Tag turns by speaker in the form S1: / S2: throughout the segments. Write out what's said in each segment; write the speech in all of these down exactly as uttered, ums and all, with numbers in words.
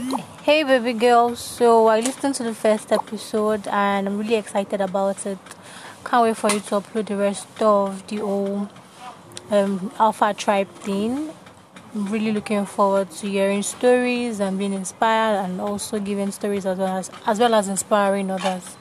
S1: Hey baby girl, so I listened to the first episode and I'm really excited about it. Can't wait for you to upload the rest of the whole um, Alpha Tribe thing. I'm really looking forward to hearing stories and being inspired and also giving stories as well as as well as inspiring others.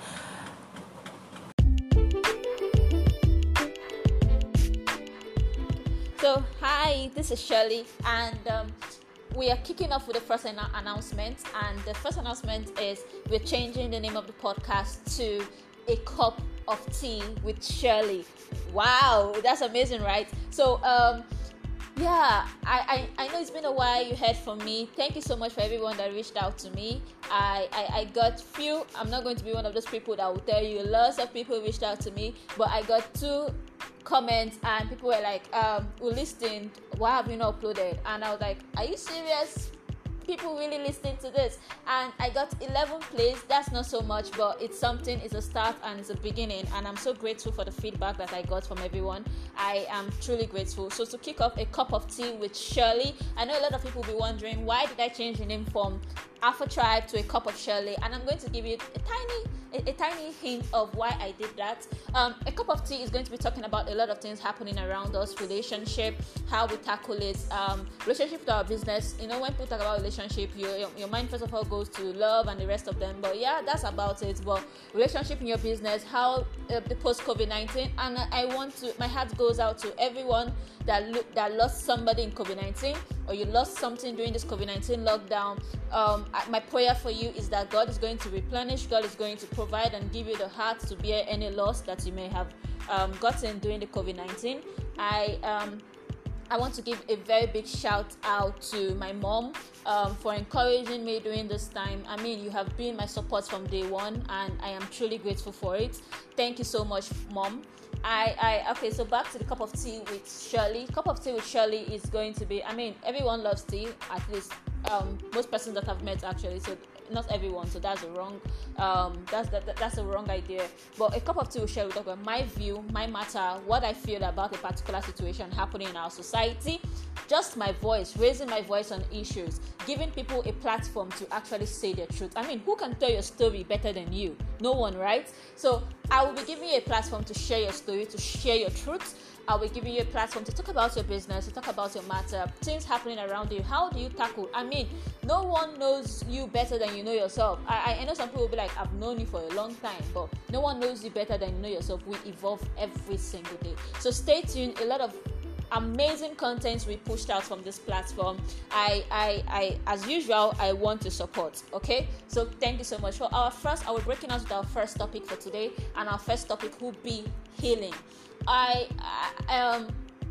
S2: So, hi, this is Shirley, and um, we are kicking off with the first annou- announcement. And the first announcement is we're changing the name of the podcast to A Cup of Tea with Shirley. Wow, that's amazing, right? So, um, yeah, I, I, I know it's been a while you heard from me. Thank you so much for everyone that reached out to me. I, I, I got few, I'm not going to be one of those people that will tell you lots of people reached out to me, but I got two comments and people were like, um, we listened, why have you not uploaded? And I was like, are you serious? People really listening to this, and I got eleven plays. That's not so much, but it's something. It's a start and it's a beginning, and I'm so grateful for the feedback that I got from everyone. I am truly grateful. So to kick off A Cup of Tea with Shirley, I know a lot of people will be wondering, why did I change the name from Alpha Tribe to A Cup of Shirley? And I'm going to give you a tiny a, a tiny hint of why I did that. Um, A Cup of Tea is going to be talking about a lot of things happening around us, relationship, how we tackle it, um, relationship to our business. You know, when people talk about relationship, your, your your mind first of all goes to love and the rest of them. But yeah, that's about it. But relationship in your business, how uh, the post COVID nineteen, and I want to. My heart goes out to everyone that lo- that lost somebody in COVID nineteen, or you lost something during this COVID nineteen lockdown. Um, my prayer for you is that God is going to replenish, God is going to provide and give you the heart to bear any loss that you may have um, gotten during the COVID nineteen. I um, I want to give a very big shout out to my mom um, for encouraging me during this time. I mean, you have been my support from day one, and I am truly grateful for it. Thank you so much, Mom. I, I okay, so back to the cup of tea with Shirley. Cup of tea with Shirley is going to be, I mean, everyone loves tea, at least um, most persons that I've met actually. So not everyone, so that's a wrong um that's that, that's a wrong idea. But a cup of tea will share, we talk about my view, my matter, what I feel about a particular situation happening in our society, just my voice, raising my voice on issues, giving people a platform to actually say their truth. I mean, who can tell your story better than you? No one, right? So I will be giving you a platform to share your story, to share your truth. I will give you a platform to talk about your business, to talk about your matter, things happening around you. How do you tackle? I mean, no one knows you better than you know yourself. I, I know some people will be like, I've known you for a long time, but no one knows you better than you know yourself. We evolve every single day. So stay tuned. A lot of amazing content we pushed out from this platform. I, I, I, as usual, I want to support. Okay, so thank you so much. For our first, I will breaking out with our first topic for today, and our first topic will be healing. I, I um,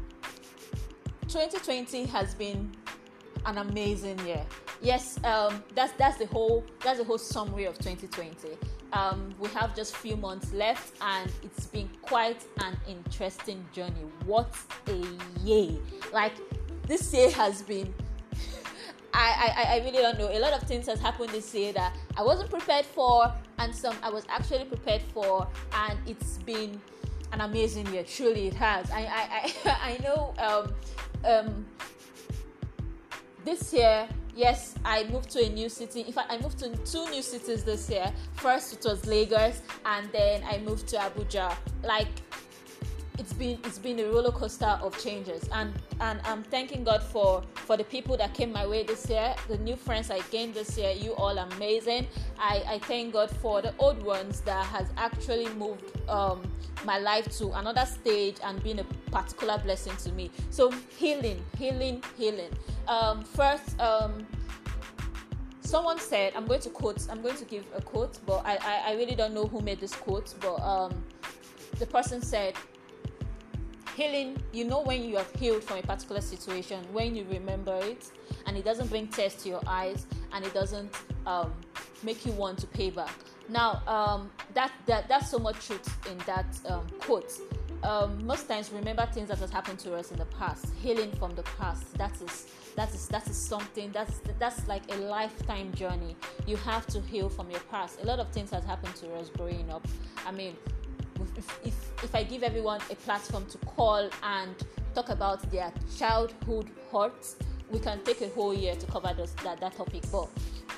S2: twenty twenty has been an amazing year. Yes, um, that's that's the whole that's the whole summary of twenty twenty. Um, we have just few months left, and it's been quite an interesting journey. What a year! Like, this year has been. I, I, I really don't know. A lot of things has happened this year that I wasn't prepared for, and some I was actually prepared for, and it's been an amazing year. Truly, it has. I I I, I know. Um, um, this year, yes, I moved to a new city. In fact, I moved to two new cities this year. First, it was Lagos, and then I moved to Abuja. Like, it's been it's been a roller coaster of changes, and and I'm thanking God for for the people that came my way this year, the new friends I gained this year. You all are amazing. I I thank God for the old ones that has actually moved um my life to another stage and been a particular blessing to me. So healing, healing, healing. Um, first, um. Someone said, I'm going to quote, I'm going to give a quote, but I, I, I really don't know who made this quote, but um, the person said, healing, you know when you have healed from a particular situation, when you remember it, and it doesn't bring tears to your eyes, and it doesn't um, make you want to pay back. Now, um, that, that that's so much truth in that um, quote. Um, most times, remember things that has happened to us in the past, healing from the past. That is that is that is something that's that's like a lifetime journey. You have to heal from your past. A lot of things has happened to us growing up. I mean, if if, if I give everyone a platform to call and talk about their childhood hurts, we can take a whole year to cover those, that that topic. But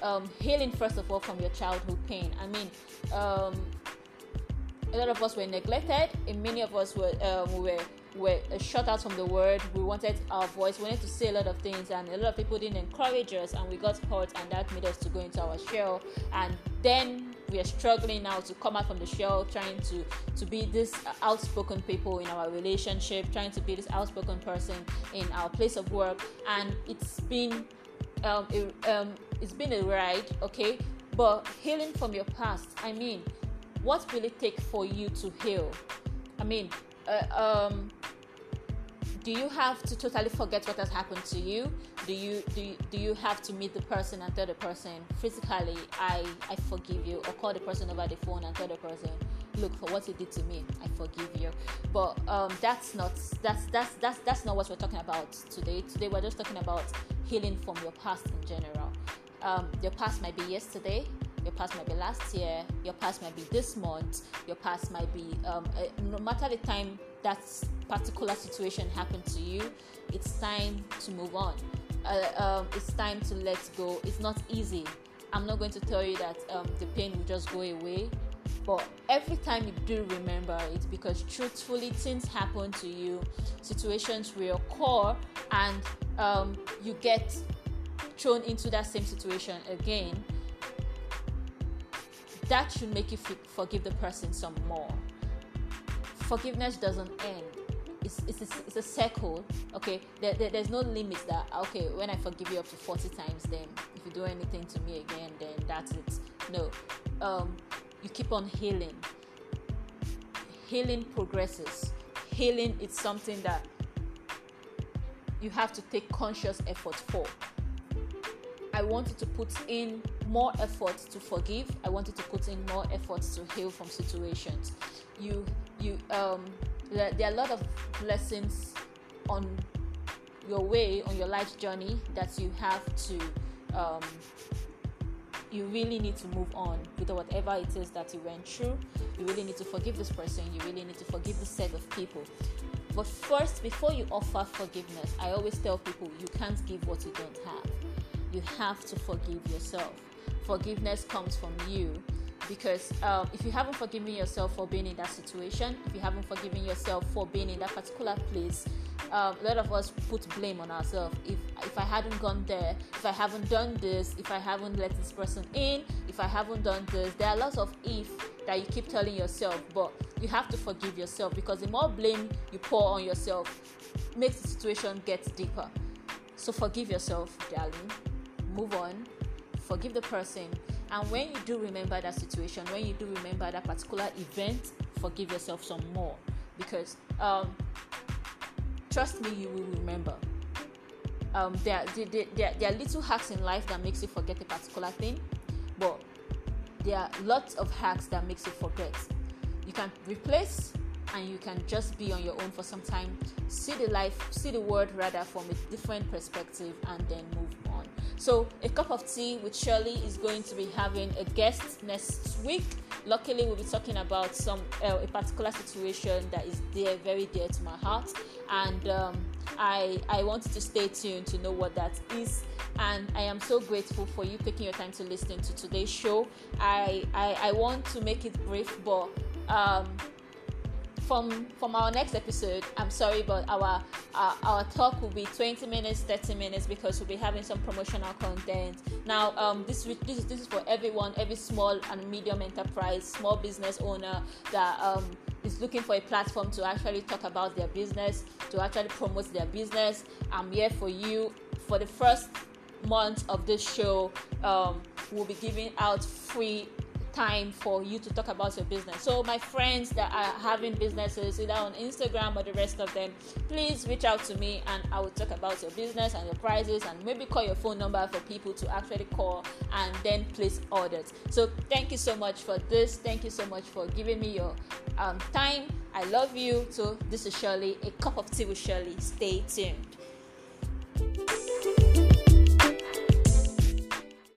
S2: um, healing first of all from your childhood pain. I mean, um, a lot of us were neglected, and many of us were um, were were shut out from the world. We wanted our voice, we wanted to say a lot of things, and a lot of people didn't encourage us, and we got hurt, and that made us to go into our shell. And then we are struggling now to come out from the shell, trying to to be this outspoken people in our relationship, trying to be this outspoken person in our place of work. And it's been um, it, um it's been a ride, okay? But healing from your past, I mean, what will it take for you to heal? I mean, uh, um, do you have to totally forget what has happened to you? Do you do you, do you have to meet the person and tell the person physically, I, I forgive you, or call the person over the phone and tell the person, look, for what you did to me, I forgive you? But um, that's not that's that's that's that's not what we're talking about today. Today we're just talking about healing from your past in general. Um, your past might be yesterday. Your past might be last year. Your past might be this month. Your past might be um, uh, no matter the time that particular situation happened to you, it's time to move on. Uh, um, it's time to let go. It's not easy. I'm not going to tell you that um, the pain will just go away, but every time you do remember it, because truthfully things happen to you, situations reoccur, and um, you get thrown into that same situation again. That should make you f- forgive the person some more. Forgiveness doesn't end. It's it's a, it's a circle. Okay, there, there, there's no limit that, okay, when I forgive you up to forty times, then if you do anything to me again, then that's it. No, um, you keep on healing. Healing progresses. Healing is something that you have to take conscious effort for. I want you to put in more effort to forgive. I want you to put in more effort to heal from situations. You, you, um, there, there are a lot of blessings on your way, on your life journey, that you have to, um, you really need to move on with whatever it is that you went through. You really need to forgive this person. You really need to forgive this set of people. But first, before you offer forgiveness, I always tell people, you can't give what you don't have. You have to forgive yourself. Forgiveness comes from you, because um, if you haven't forgiven yourself for being in that situation, if you haven't forgiven yourself for being in that particular place, um, a lot of us put blame on ourselves. If if I hadn't gone there, if I haven't done this, if I haven't let this person in, if I haven't done this, there are lots of if that you keep telling yourself. But you have to forgive yourself, because the more blame you pour on yourself makes the situation get deeper. So forgive yourself, darling. Move on, forgive the person, and when you do remember that situation, when you do remember that particular event, forgive yourself some more, because um, trust me, you will remember. Um, there, there, there, there are little hacks in life that makes you forget a particular thing, but there are lots of hacks that makes you forget. You can replace, and you can just be on your own for some time, see the life, see the world rather from a different perspective, and then move on. So a cup of tea with Shirley is going to be having a guest next week. Luckily, we'll be talking about some uh, a particular situation that is dear, very dear to my heart, and um, I I want you to stay tuned to know what that is. And I am so grateful for you taking your time to listen to today's show. I I, I want to make it brief, but um, From from our next episode, I'm sorry, but our uh, our talk will be twenty minutes, thirty minutes, because we'll be having some promotional content. Now, um, this this is this is for everyone, every small and medium enterprise, small business owner that um is looking for a platform to actually talk about their business, to actually promote their business. I'm here for you. For the first month of this show, um, we'll be giving out free time for you to talk about your business. So my friends that are having businesses either on Instagram or the rest of them, please reach out to me, and I will talk about your business and your prices, and maybe call your phone number for people to actually call and then place orders. So thank you so much for this. Thank you so much for giving me your um, time. I love you. So this is Shirley, a cup of tea with Shirley. Stay tuned.